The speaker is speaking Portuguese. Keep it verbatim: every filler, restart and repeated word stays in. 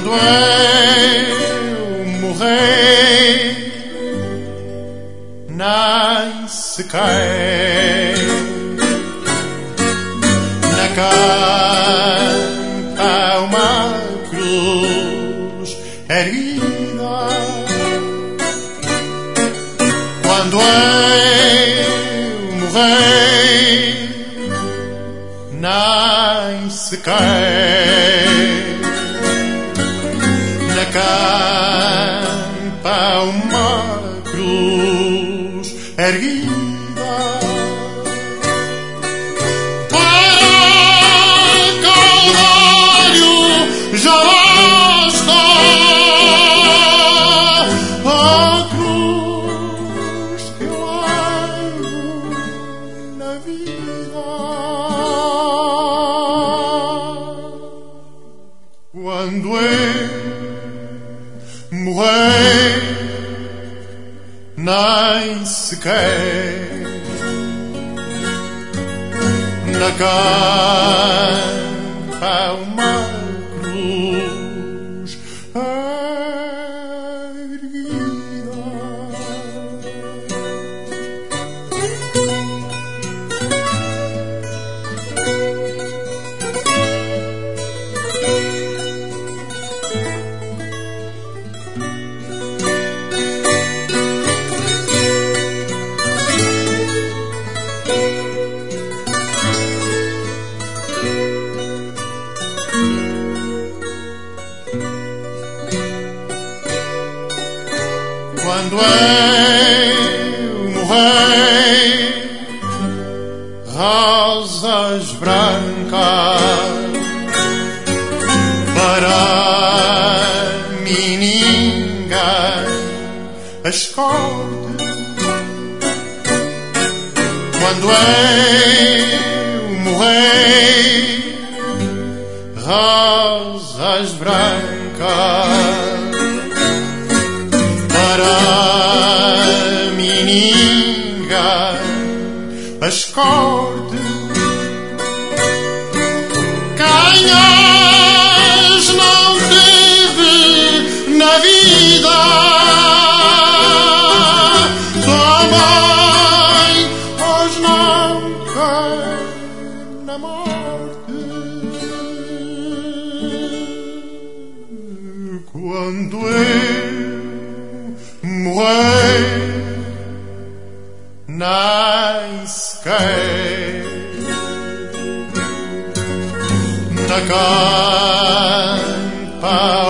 Quando eu morrer, nasce quem na campa uma cruz erguida. Quando eu morrer, nasce quem na campa uma cruz erguida. Para Calvário já basta a cruz que eu levo na vida. Quando eu morrer, nasce quem na campa uma cruz erguida. Quando eu morrer, rosas brancas para mim ninguém as corte. Quando eu morrer, rosas brancas para mim ninguém as corte. Quem as não teve na vida, também as não quer na morte. Quando eu morrer, nasce quem na campa